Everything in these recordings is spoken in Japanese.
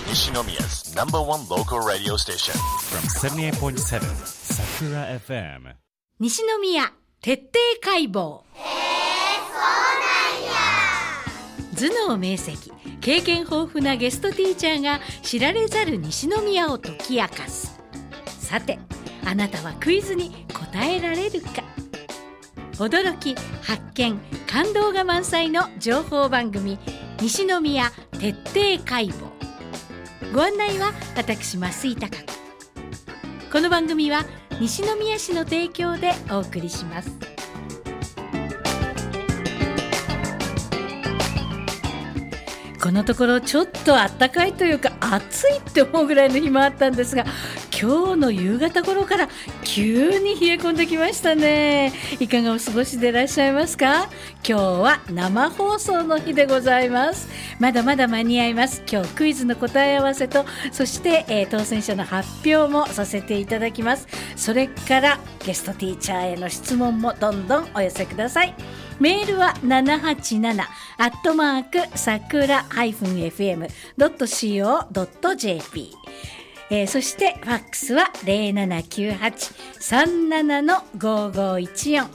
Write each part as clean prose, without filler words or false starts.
Nishinomiya's number one local radio station. From 78.7 Sakura FM. 西宮徹底解剖。頭脳明晰、経験豊富なゲストティーチャーが知られざる西宮を解き明かす。さて、あなたはクイズに答えられるか。驚き、発見、感動が満載の情報番組、西宮徹底解剖。ご案内は私増井貴子。この番組は西宮市の提供でお送りします。このところちょっと暖かいというか暑いって思うぐらいの日もあったんですが、今日の夕方頃から急に冷え込んできましたね。いかがお過ごしでいらっしゃいますか？今日は生放送の日でございます。まだまだ間に合います。今日クイズの答え合わせと、そして、当選者の発表もさせていただきます。それからゲストティーチャーへの質問もどんどんお寄せください。メールは787-sakura-fm.co.jp、そしてファックスは 0798-37-5514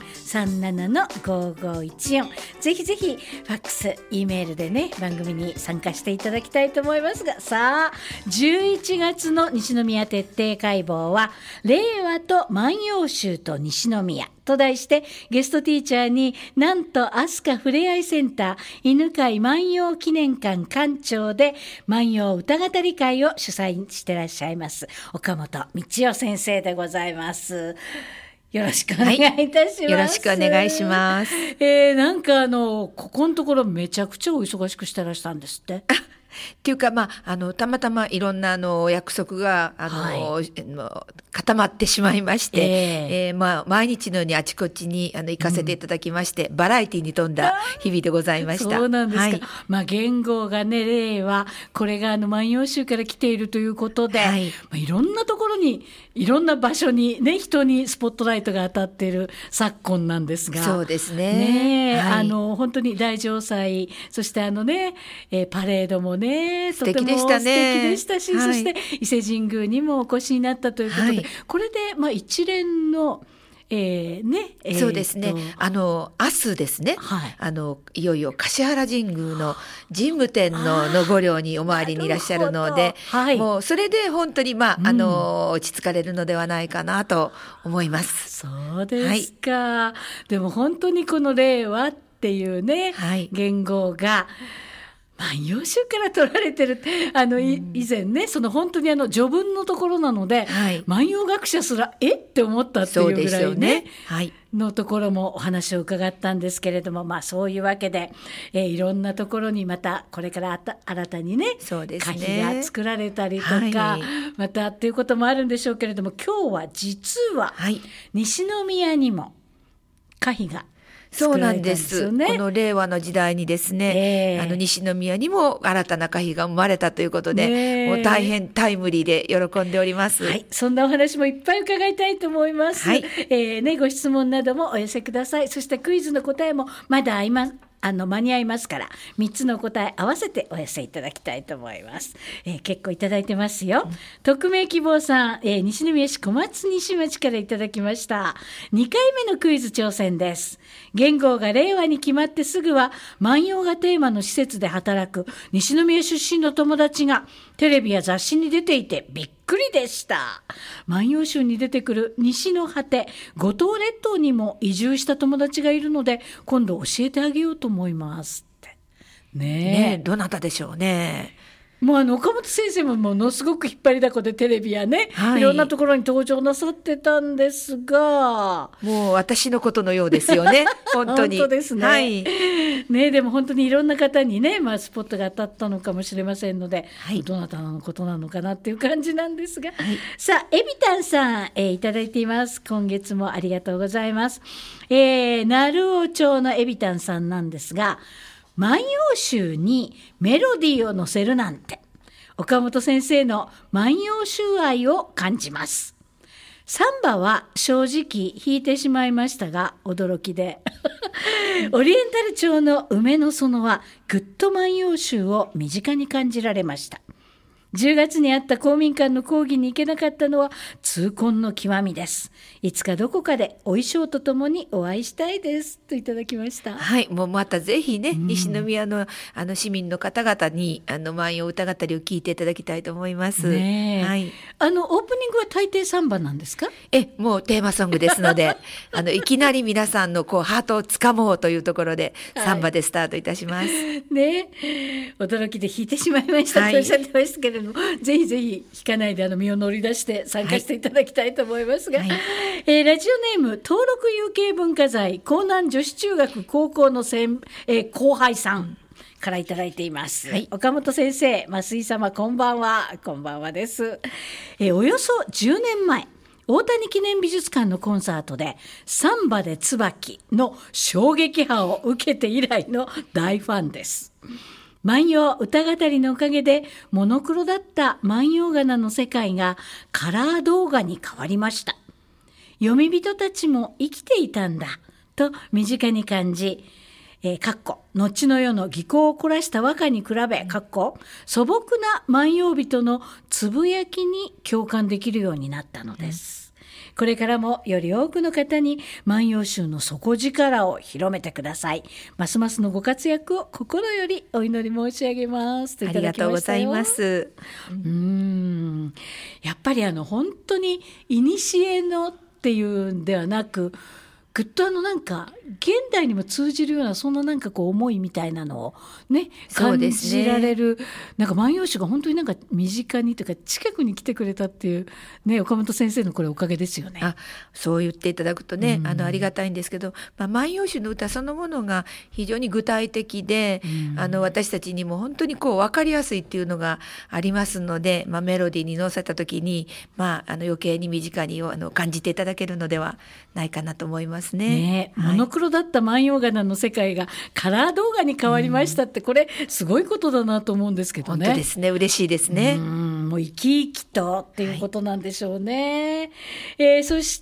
37-5514、ぜひぜひファックス、E メールでね、番組に参加していただきたいと思いますが、さあ11月の西宮徹底解剖は令和と万葉集と西宮と題して、ゲストティーチャーになんと飛鳥ふれあいセンター犬飼万葉記念館館長で万葉歌語り会を主催していらっしゃいます岡本道代先生でございます。よろしくお願いいたします、 よろしくお願いします。 なんかここのところめちゃくちゃお忙しくしてらしたんですってっていうか、たまたまいろんなお約束が固まってしまいまして、毎日のようにあちこちに行かせていただきまして、バラエティに富んだ日々でございました。 そうなんですか。元号がね、令和、これが万葉集から来ているということで、いろんなところに、いろんな場所にね、人にスポットライトが当たっている昨今なんですが、 そうですね。 本当に大城祭、そしてパレードもね、 素敵でしたね。 素敵でしたし、そして伊勢神宮にもお越しになったということで、これで一連のそうですね。明日ですね。いよいよ橿原神宮の神武天皇の御陵にお参りにいらっしゃるので、もうそれで本当に落ち着かれるのではないかなと思います。 そうですか。でも本当にこの令和っていうね、元号が万葉集から取られてるって、以前ね、その本当に序文のところなので、万葉学者すらって思ったっていうぐらいね、のところもお話を伺ったんですけれども、そういうわけで、いろんなところにまたこれから新たにね、歌碑が作られたりとか、またっていうこともあるんでしょうけれども、今日は実は西宮にも歌碑がそうなんです。この令和の時代にですね、西宮にも新たな歌碑が生まれたということで、もう大変タイムリーで喜んでおります。 そんなお話もいっぱい伺いたいと思います。ご質問などもお寄せください。そしてクイズの答えもまだ間に合いますから、3つの答え合わせてお寄せいただきたいと思います。結構いただいてますよ。匿名希望さん、西宮市小松西町からいただきました。2回目のクイズ挑戦です。元号が令和に決まってすぐは万葉がテーマの施設で働く西宮出身の友達がテレビや雑誌に出ていてびっくりでした。万葉集に出てくる西の果て、五島列島にも移住した友達がいるので、今度教えてあげようと思いますってね。 どなたでしょうね。 もう岡本先生もものすごく引っ張りだこでテレビやね、いろんなところに登場なさってたんですが、 もう私のことのようですよね。本当に。 本当ですね。でも本当にいろんな方にね、スポットが当たったのかもしれませんので、どなたのことなのかなっていう感じなんですが、さあエビタンさん、いただいています。今月もありがとうございます。鳴尾町のエビタンさんなんですが、万葉集にメロディーを載せるなんて、岡本先生の万葉集愛を感じます。サンバは正直弾いてしまいましたが、驚きでオリエンタル調の梅の園はぐっと万葉集を身近に感じられました。 10月にあった公民館の講義に行けなかったのは痛恨の極みです。いつかどこかでお衣装とともにお会いしたいですといただきました。 はい、もうまたぜひね、西宮の市民の方々に万葉歌語りを聞いていただきたいと思います。 ね、 はい、 オープニングは大抵サンバなんですか？ もうテーマソングですのでいきなり皆さんのハートをつかもうというところで、サンバでスタートいたします。 ね、驚きで弾いてしまいましたとおっしゃってましたけれども、ぜひぜひ弾かないで身を乗り出して参加していただきたいと思いますが、ラジオネーム登録有形文化財江南女子中学高校の後輩さんからいただいています、岡本先生、増井様、こんばんは。こんばんはです。およそ10年前、大谷記念美術館のコンサートでサンバで椿の衝撃波を受けて以来の大ファンです。万葉歌語りのおかげでモノクロだった万葉仮名の世界がカラー動画に変わりました。読み人たちも生きていたんだと身近に感じ、後の世の技巧を凝らした和歌に比べ素朴な万葉人のつぶやきに共感できるようになったのです。これからもより多くの方に万葉集の底力を広めてください。ますますのご活躍を心よりお祈り申し上げますといただきましたよ。 ありがとうございます。 やっぱり本当に古のっていうんではなく、ぐっとなんか現代にも通じるようなそんななんか思いみたいなのをね感じられる、なんか万葉集が本当になんか身近にというか近くに来てくれたっていうね、岡本先生のこれおかげですよね。 そう言っていただくとね、ありがたいんですけど、万葉集の歌そのものが非常に具体的で、私たちにも本当に分かりやすいっていうのがありますので、メロディーに乗せた時に、余計に身近に感じていただけるのではないかなと思います。 モノクロだった万葉仮名の世界がカラー動画に変わりましたって、これすごいことだなと思うんですけどね。 本当ですね、嬉しいですね。 もう生き生きとっていうことなんでしょうね。そして、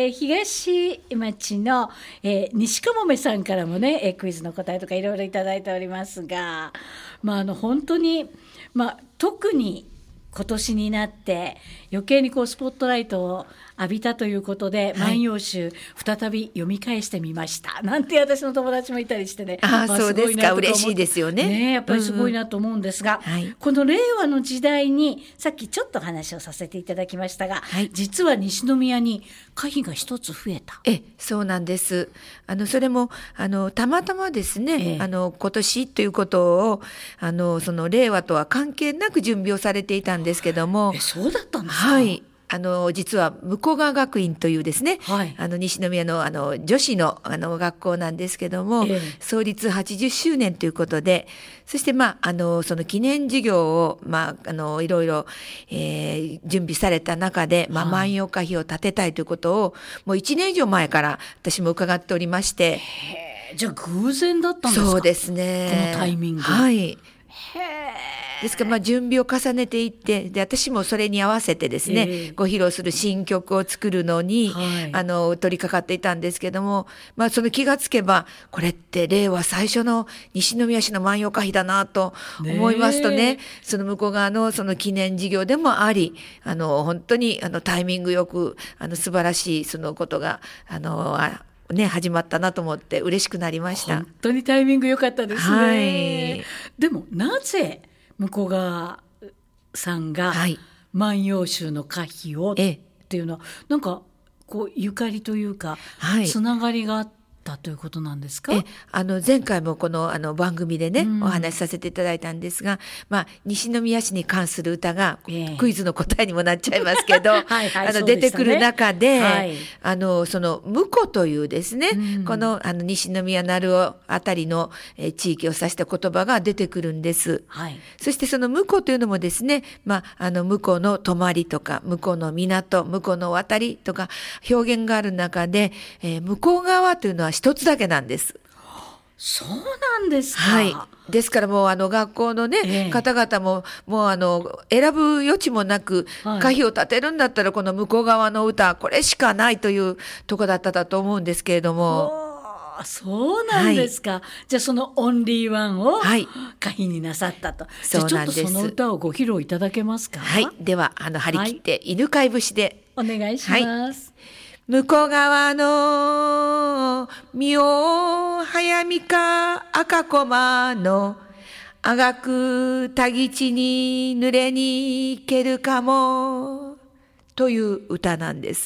東町の、西かもめさんからもね、クイズの答えとかいろいろいただいておりますが、本当に、特に今年になって余計にスポットライトを浴びたということで、万葉集再び読み返してみましたなんて私の友達もいたりしてね。 そうですか、嬉しいですよね。 やっぱりすごいなと思うんですが、この令和の時代にさっきちょっと話をさせていただきましたが、実は西宮に歌碑が一つ増えた。 そうなんです。それもたまたまですね、今年ということをその令和とは関係なく準備をされていたんですけども。 そうだったんですか。 実は向川学院というですね、西宮の女子の学校なんですけども、創立80周年ということで、そしてその記念事業をいろいろ、準備された中で、万葉歌碑を建てたいということをもう1年以上前から私も伺っておりまして。 じゃあ偶然だったんですか。 そうですね、 このタイミング。 ですから準備を重ねていって、で私もそれに合わせてですね、ご披露する新曲を作るのに、取り掛かっていたんですけども、その気がつけばこれって令和最初の西宮市の万葉歌碑だなと思いますとね、その向こう側のその記念事業でもあり、本当にタイミングよく素晴らしいそのことが始まったなと思って嬉しくなりました。 本当にタイミング良かったですね。でもなぜ向川さんが万葉集の歌碑をっていうのは、なんかゆかりというか、つながりがあったということなんですか。 前回もこの番組でね、お話しさせていただいたんですが、西宮市に関する歌がクイズの答えにもなっちゃいますけど出てくる中で、その婿というですね、この西宮鳴尾あたりの地域を指した言葉が出てくるんです。そしてその婿というのもですね、向こうの泊まりとか向こうの港、向こうの渡りとか表現がある中で、向こう側というのは一つだけなんです。 そうなんですか。 ですからもう学校のね、方々ももう選ぶ余地もなく、歌碑を立てるんだったらこの向こう側の歌これしかないというとこだったと思うんですけれども。 そうなんですか、じゃあそのオンリーワンを歌詞になさったと、じゃあちょっとその歌をご披露いただけますか。 では張り切って犬飼節でお願いします。 向こう側の妙早見か赤駒のあがくたぎちに濡れにけるかもという歌なんです。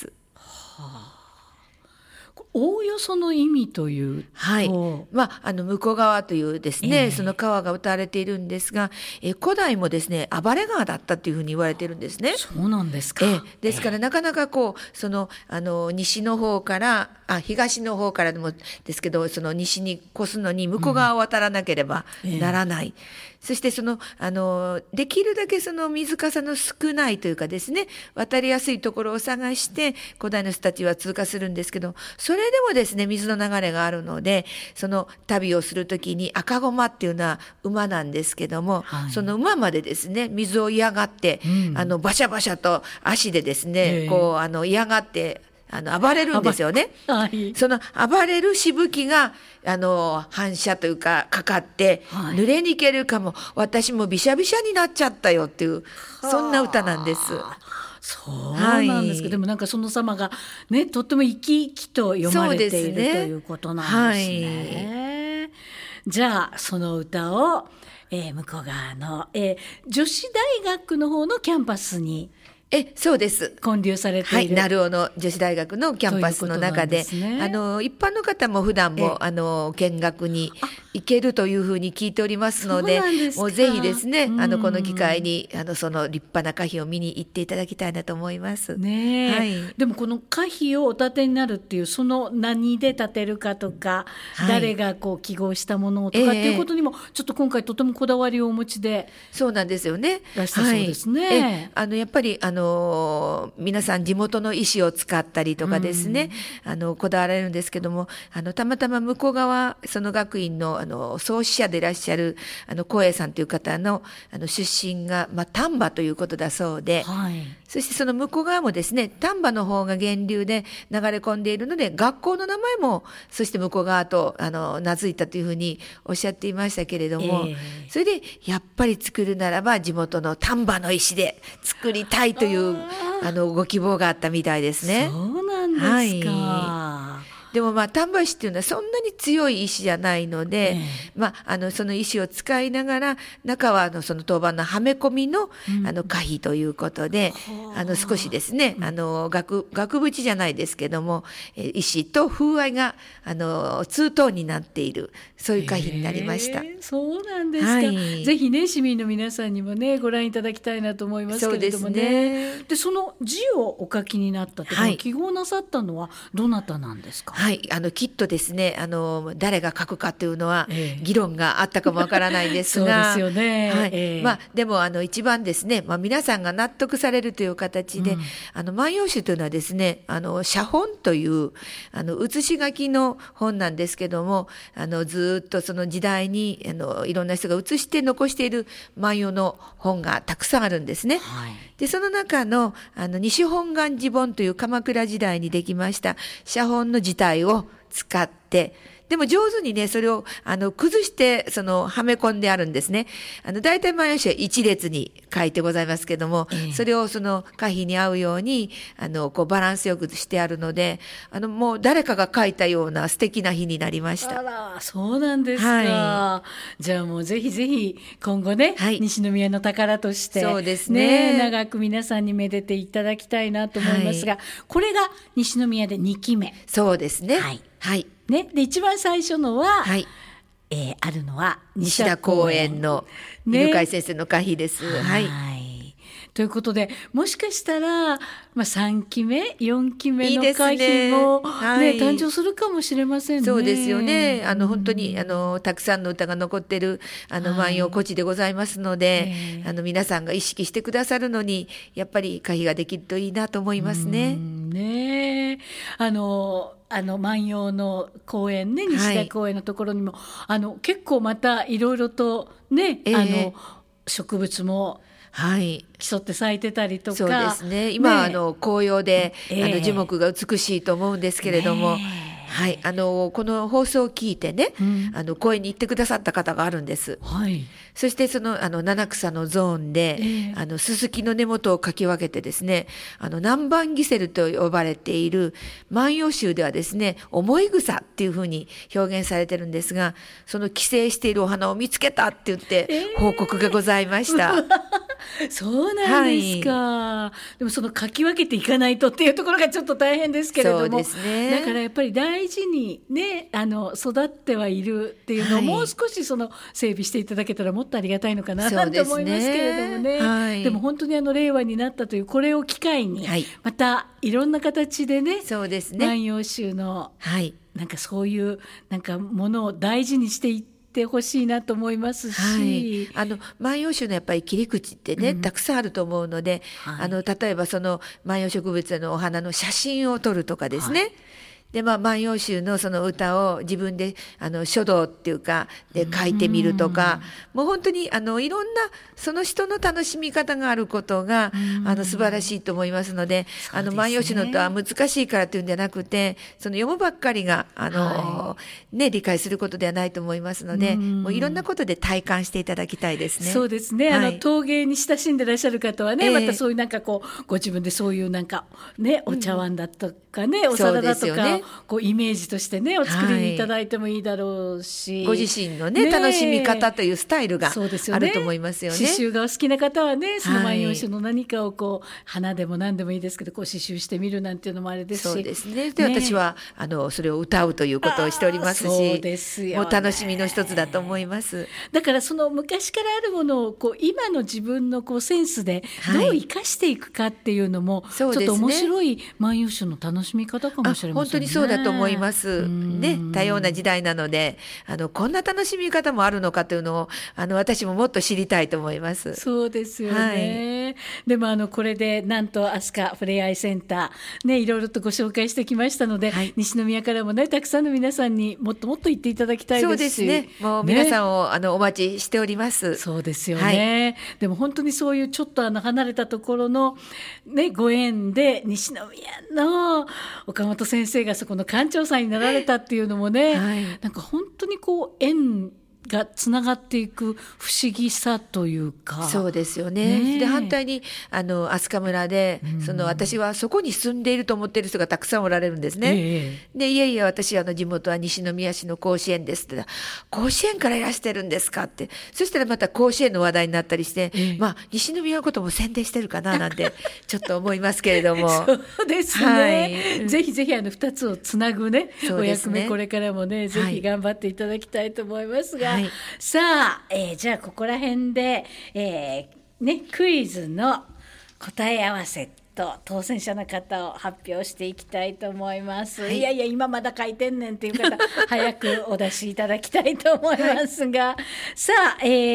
おおよその意味というと、 向こう側というですね、その川が歌われているんですが、古代もですね暴れ川だったというふうに言われているんですね。 そうなんですか。 ですからなかなかその西の方から東の方からでもですけど、その西に越すのに向こう側を渡らなければならない、そしてできるだけその水かさの少ないというかですね、渡りやすいところを探して古代の人たちは通過するんですけど、それでもですね水の流れがあるので、その旅をするときに赤駒っていうのは馬なんですけども、その馬までですね水を嫌がって、バシャバシャと足でですね、嫌がって暴れるんですよね。その暴れるしぶきが反射というかかかって、濡れにけるかも、私もびしゃびしゃになっちゃったよっていう、そんな歌なんです。 そうなんですけど、でもなんかその様がねとっても生き生きと読まれている、ということなんですね。じゃあその歌を、向こう側の、女子大学の方のキャンパスにそうです。 建立されている、 鳴尾の女子大学のキャンパスの中で、一般の方も普段も見学に行けるというふうに聞いておりますので、もうぜひですねこの機会にその立派な歌碑を見に行っていただきたいなと思いますね。 でもこの歌碑をお立てになるっていう、その何で立てるかとか、誰が記号したものとかっていうことにもちょっと今回とてもこだわりをお持ちで。 そうなんですよね。 らしたそうですね。 やっぱり皆さん地元の石を使ったりとかですね、こだわられるんですけども、たまたま向こう側その学院の創始者でいらっしゃる光栄さんという方の出身が丹波ということだそうで、そしてその向こう側もですね丹波の方が源流で流れ込んでいるので、学校の名前もそして向こう側と名付いたというふうにおっしゃっていましたけれども、それでやっぱり作るならば地元の丹波の石で作りたいというご希望があったみたいですね。 そうなんですか。 でも丹波石っていうのはそんなに強い石じゃないので、その石を使いながら中はその当番のはめ込みの歌碑ということで、少しですね額縁じゃないですけども、石と風合いがツートーンになっている、そういう歌碑になりました。 そうなんですか。ぜひね市民の皆さんにもねご覧いただきたいなと思いますけれどもね。でその字をお書きになったという記号なさったのはどなたなんですか。 きっとですね誰が書くかというのは議論があったかもわからないんですが、 そうですよね。 でも一番ですね、皆さんが納得されるという形で、万葉集というのはですね写本という写し書きの本なんですけども、ずっとその時代にいろんな人が写して残している万葉の本がたくさんあるんですね。でその中の西本願寺本という鎌倉時代にできました写本の字体を使って、でも上手にねそれを崩してはめ込んであるんですね。大体万葉集は一列に書いてございますけども、それをその歌碑に合うようにバランスよくしてあるので、もう誰かが書いたような素敵な碑になりました。 あらそうなんですか。じゃあもうぜひぜひ今後ね、西宮の宝としてそうですね長く皆さんにめでていただきたいなと思いますが、これが西宮で2期目。 そうですね。 で一番最初のは、あるのは西田公園の犬飼先生の歌碑です。 ということでもしかしたら、3期目4期目の歌碑も、誕生するかもしれませんね。 そうですよね。本当にたくさんの歌が残っている万葉古地でございますので、皆さんが意識してくださるのにやっぱり歌碑ができるといいなと思いますね。 万葉の公園ね、西田公園のところにも、結構またいろいろとね、植物も競って咲いてたりとか。 そうですね。今紅葉で樹木が美しいと思うんですけれども、 はい、この放送を聞いてね、公園に行ってくださった方があるんです。 はい、 そして七草のゾーンで、ススキの根元をかき分けてですね、南蛮ギセルと呼ばれている万葉集ではですね、思い草っていうふうに表現されてるんですが、その寄生しているお花を見つけたって言って報告がございました。 そうなんですか、はい、でもそのかき分けていかないとっていうところがちょっと大変ですけれども、 そうですね、 だからやっぱり大事にね育ってはいるっていうのをもう少し整備していただけたらもっとありがたいのかなと思いますけれどもね、はい、でも本当に令和になったというこれを機会に、はい、またいろんな形でね、そうですね、万葉集の、はい、なんかそういうなんかものを大事にしていってほしいなと思いますし、 はい、万葉集のやっぱり切り口ってね、たくさんあると思うので、はい、例えばその万葉植物のお花の写真を撮るとかですね、はい、で万葉集のその歌を自分で書道っていうかで書いてみるとか、もう本当にいろんなその人の楽しみ方があることが素晴らしいと思いますので、万葉集の歌は難しいからっていうんじゃなくて、その読むばっかりが理解することではないと思いますので、もういろんなことで体感していただきたいですね。 そうですね、はい、陶芸に親しんでいらっしゃる方はね、またそういうなんかご自分でそういうなんかね、お茶碗だとかね、お皿だとか、イメージとしてねお作りいただいてもいいだろうし、 ご自身のね楽しみ方というスタイルがあると思いますよね。 刺繍がお好きな方はね、その万葉集の何かを花でも何でもいいですけど刺繍してみるなんていうのもあれですし、 そうですね。で、私はそれを歌うということをしておりますし、 そうですよね、 もう楽しみの一つだと思います。 だからその昔からあるものを今の自分のセンスでどう生かしていくかっていうのも、ちょっと面白い万葉集の楽しみ方かもしれませんね。 本当にそうだと思いますね。多様な時代なのでこんな楽しみ方もあるのかというのを私ももっと知りたいと思います。 そうですよね、はい、でもこれでなんと飛鳥ふれあいセンターね、いろいろとご紹介してきましたので、はい、西宮からもねたくさんの皆さんにもっともっと行っていただきたいですし、 そうですね、もう皆さんを、お待ちしております。 そうですよね、はい、でも本当にそういうちょっと離れたところの、ね、ご縁で西宮の岡本先生がそこの館長さんになられたっていうのもね、はい、なんか本当に縁がつながっていく不思議さというか。 そうですよね。で反対に飛鳥村で私はそこに住んでいると思っている人がたくさんおられるんですね、でいやいや私地元は西宮市の甲子園ですって、甲子園からいらしてるんですかって、そしたらまた甲子園の話題になったりして、西宮のことも宣伝してるかななんてちょっと思いますけれどもそうですね、はい、ぜひぜひ2つをつなぐね、お役目これからもねぜひ頑張っていただきたいと思いますが、はい、さあ、じゃあここら辺で、クイズの答え合わせと当選者の方を発表していきたいと思います、はい、いやいや今まだ書いてんねんっていう方早くお出しいただきたいと思いますが、はい、さあ、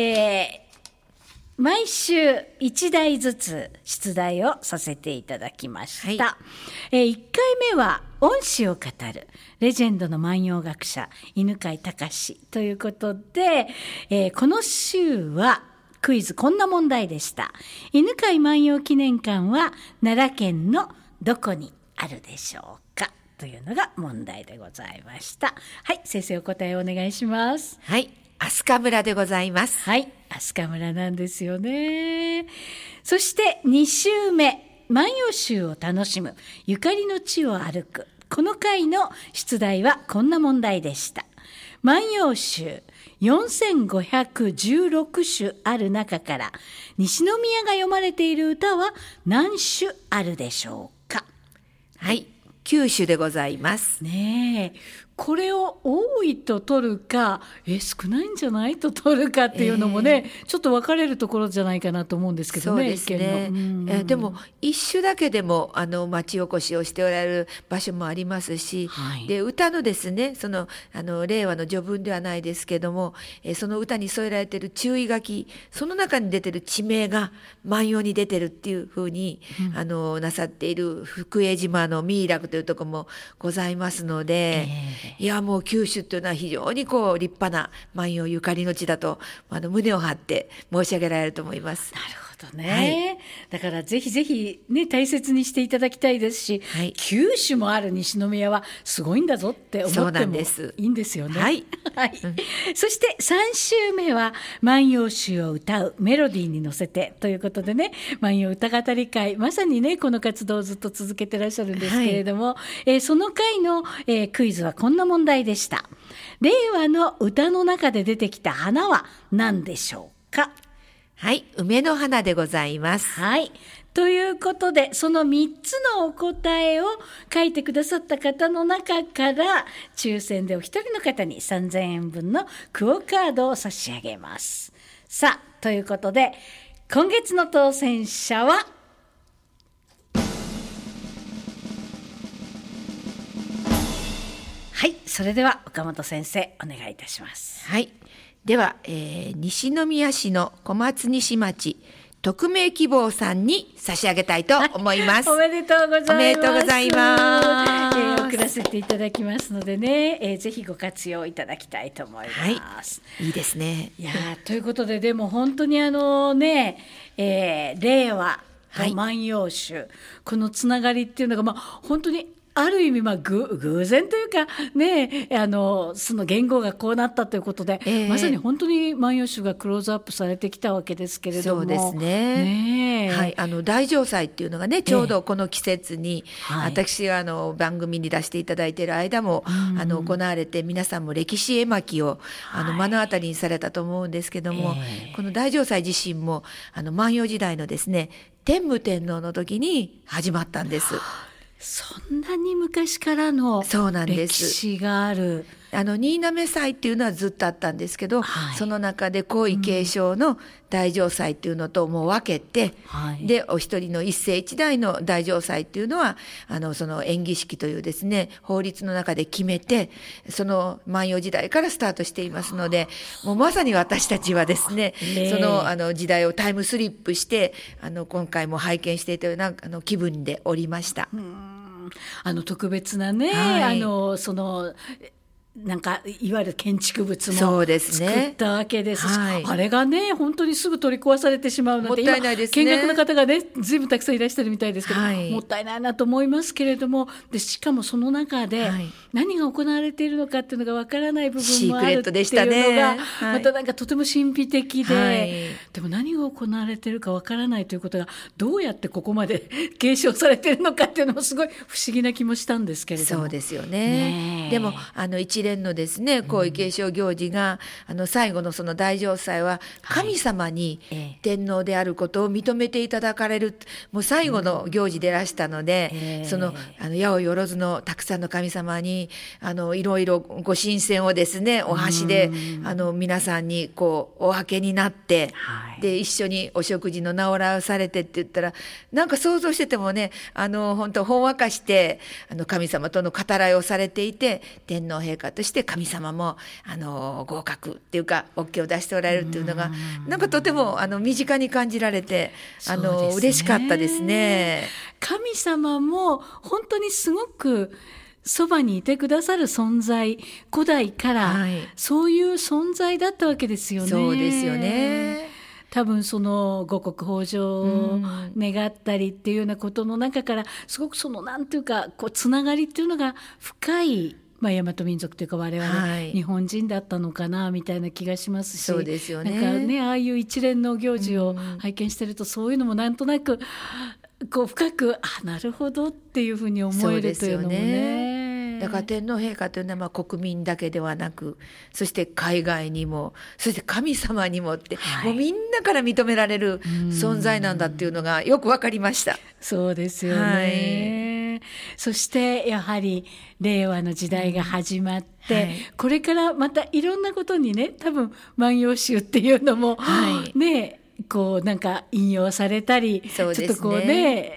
毎週1題ずつ出題をさせていただきました、はい、1回目は恩師を語るレジェンドの万葉学者犬飼隆ということで、この週はクイズこんな問題でした。犬飼万葉記念館は奈良県のどこにあるでしょうかというのが問題でございました。はい、先生お答えお願いします。 はい、飛鳥村でございます。 はい、飛鳥村なんですよね。そして2週目、万葉集を楽しむゆかりの地を歩く、この回の出題はこんな問題でした。万葉集4516首ある中から西宮が読まれている歌は何首あるでしょうか。 はい、9首でございますねえ、これを多いと取るか少ないんじゃないと取るかっていうのもね、ちょっと分かれるところじゃないかなと思うんですけどね。 そうですね、でも一首だけでも町おこしをしておられる場所もありますし、はい、で歌のですね令和の序文ではないですけども、その歌に添えられている注意書き、その中に出てる地名が万葉に出てるっていうふうに、なさっている福江島のミイラクというところもございますので、いやもう九州というのは非常に立派な万葉ゆかりの地だと胸を張って申し上げられると思います。 なるほどね、だからぜひぜひね大切にしていただきたいですし、9種もある西宮はすごいんだぞって思ってもいいんですよね。そして3週目は万葉集を歌うメロディーに乗せてということでね、万葉歌語り会、まさにねこの活動をずっと続けてらっしゃるんですけれども、その回の、クイズはこんな問題でした。令和の歌の中で出てきた花は何でしょうか。 はい、梅の花でございます。 はい。ということで、その3つのお答えを書いてくださった方の中から、抽選でお一人の方に3000円分のクオカードを差し上げます。さあ、ということで、今月の当選者は、はい、それでは岡本先生、お願いいたします。 はい。では、西宮市の小松西町匿名希望さんに差し上げたいと思います。 おめでとうございます。 おめでとうございます。 送らせていただきますのでね、ぜひご活用いただきたいと思います。 いいですね。 いやということで、でも本当に令和と万葉集、このつながりっていうのが、本当にある意味偶然というかね、その言語がこうなったということで、まさに本当に万葉集がクローズアップされてきたわけですけれども。 そうですね。はい、大嘗祭っていうのがね、ちょうどこの季節に、私が番組に出していただいている間も、行われて、皆さんも歴史絵巻を目の当たりにされたと思うんですけども、この大嘗祭自身も万葉時代のですね、天武天皇の時に始まったんです。 そんなに昔からの歴史がある。 新嘗祭っていうのはずっとあったんですけど、その中で皇位継承の大嘗祭っていうのともう分けて、でお一人の一世一代の大嘗祭っていうのはその演技式というですね法律の中で決めて、その万葉時代からスタートしていますので、もうまさに私たちはですね、その時代をタイムスリップして今回も拝見していたような気分でおりました。 特別なね、そのなんかいわゆる建築物も作ったわけですし、あれがね本当にすぐ取り壊されてしまうので、 もったいないですね。 今見学の方がねずいぶんたくさんいらっしゃるみたいですけど、もったいないなと思いますけれども、でしかもその中で何が行われているのかっていうのがわからない部分もあるっていうのがまたなんかとても神秘的で、でも何が行われているかわからないということがどうやってここまで継承されているのかっていうのもすごい不思議な気もしたんですけれども。 そうですよね。でも一連のですね皇位継承行事が最後のその大嘗祭は神様に天皇であることを認めていただかれる、もう最後の行事でらしたので、その八百万のたくさんの神様にいろいろご神仙をですねお箸で皆さんにこうお分けになって、で一緒にお食事の名をらされてって言ったら、なんか想像しててもね本当ほんわかして神様との語らいをされていて、天皇陛下として神様も合格っていうか OK を出しておられるっていうのがなんかとても身近に感じられて嬉しかったですね。 神様も本当にすごくそばにいてくださる存在、古代からそういう存在だったわけですよね。 そうですよね。 多分その五穀豊穣を願ったりっていうようなことの中からすごくそのなんていうかこうつながりっていうのが深い、大和民族というか我々日本人だったのかなみたいな気がしますし、 そうですよね。 なんかねああいう一連の行事を拝見してると、そういうのもなんとなくこう深くなるほどっていうふうに思えるというのもね。 だから天皇陛下というのは国民だけではなく、そして海外にも、そして神様にもって、もうみんなから認められる存在なんだっていうのがよく分かりました。 そうですよね。そしてやはり令和の時代が始まって、これからまたいろんなことにね、多分万葉集っていうのもね、こうなんか引用されたり、ちょっとこうね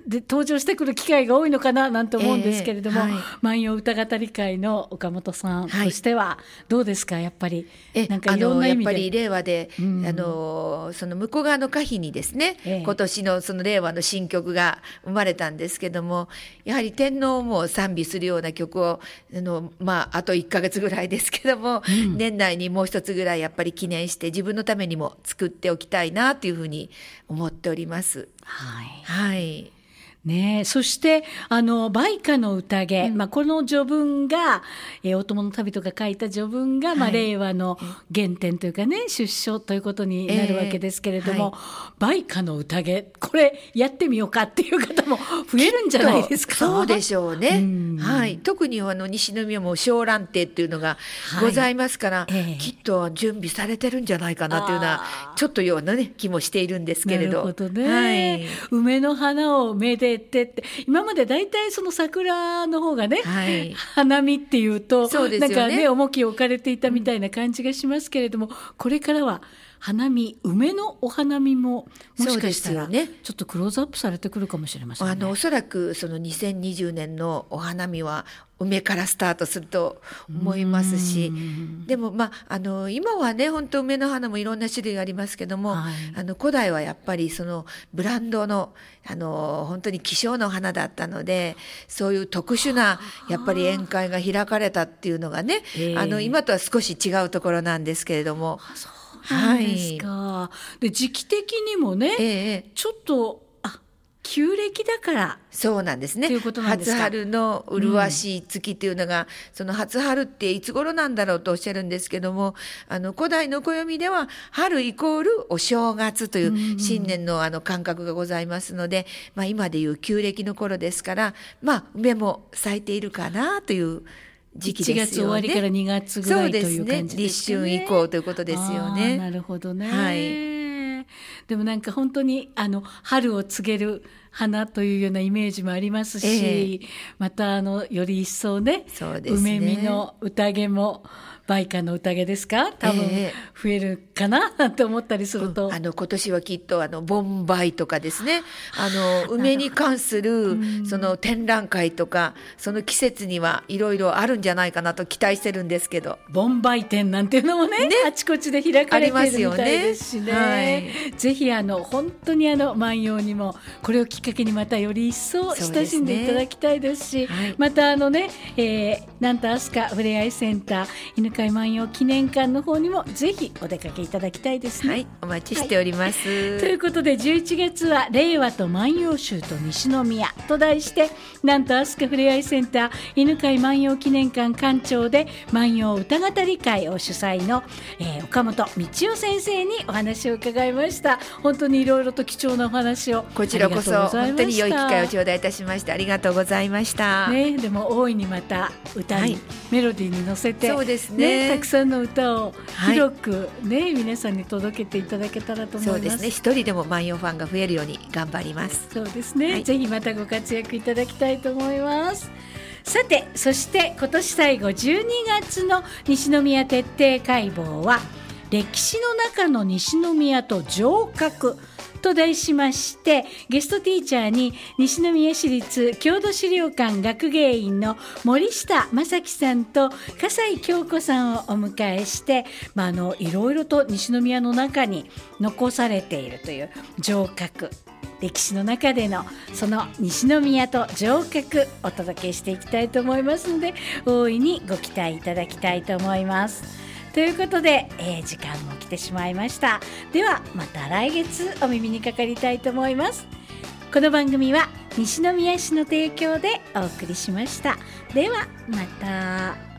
で登場してくる機会が多いのかななんて思うんですけれども、万葉歌語り会の岡本さんとしてはどうですか？やっぱりなんかいろんな意味でやっぱり令和で、その向こう側の歌碑にですね、今年のその令和の新曲が生まれたんですけども、やはり天皇も賛美するような曲をあと1ヶ月ぐらいですけども、年内にもう一つぐらいやっぱり記念して自分のためにも作っておきたいなというふうに思っております。はいね、そして梅花の宴、この序文が、お供の旅とか書いた序文が、令和の原点というかね、出所ということになるわけですけれども、梅花の宴、これやってみようかっていう方も増えるんじゃないですか？ そうでしょうね、特に西宮も小蘭亭っていうのがございますから、きっと準備されてるんじゃないかなというようなちょっとような、気もしているんですけれど。 なるほどね、梅の花をめでって今までだいたいその桜の方がね、花見っていうとなんかね重きを置かれていたみたいな感じがしますけれども、これからは花見、梅のお花見ももしかしたらちょっとクローズアップされてくるかもしれませんね。 おそらくその2020年のお花見は梅からスタートすると思いますし、でも今はね本当梅の花もいろんな種類がありますけども、古代はやっぱりそのブランドの本当に希少な花だったので、そういう特殊なやっぱり宴会が開かれたっていうのがね、今とは少し違うところなんですけれども。 そうですか。で時期的にもね、ちょっと旧暦だからそうなんですね。初春の麗しい月っていうのが、その初春っていつ頃なんだろうとおっしゃるんですけども、古代の暦では春イコールお正月という新年の感覚がございますので、今でいう旧暦の頃ですから、梅も咲いているかなという時期ですよね。1 月終わりから2月ぐらいという感じですね。 立春以降ということですよね。 なるほどね。でもなんか本当に春を告げる花というようなイメージもありますし、またより一層ね、梅見の宴も梅花の宴ですか、多分増えるかなと思ったりすると、 今年はきっと盆梅とかですね、梅に関するその展覧会とか、その季節にはいろいろあるんじゃないかなと期待してるんですけど、 盆梅展なんていうのも ねあちこちで開かれているみたいですしね、ぜひ本当に万葉にもこれをきっかけにまたより一層親しんでいただきたいですし、また南都飛鳥ふれあいセンター犬飼万葉記念館の方にもぜひお出かけいただきたいですね。 お待ちしております、 ということで11月は令和と万葉集と西宮と題して、南都飛鳥ふれあいセンター犬飼万葉記念館館長で万葉歌語り会を主催の、岡本道夫先生にお話を伺いました。本当にいろいろと貴重なお話をこちらこそ本当に良い機会を頂戴いたしましてありがとうございました、 でも大いにまた歌に、メロディーに乗せてそうですね、 たくさんの歌を広く、皆さんに届けていただけたらと思います。 そうですね、一人でも万葉ファンが増えるように頑張ります。 そうですね、ぜひまたご活躍いただきたいと思います。さて、そして今年最後12月の西宮徹底解剖は歴史の中の西宮と城郭と題しまして、ゲストティーチャーに西宮市立郷土資料館学芸員の森下正樹さんと笠井京子さんをお迎えして、いろいろと西宮の中に残されているという城郭、歴史の中でのその西宮と城郭お届けしていきたいと思いますので、大いにご期待いただきたいと思います。ということで、時間も来てしまいました。ではまた来月お耳にかかりたいと思います。この番組は西宮市の提供でお送りしました。ではまた。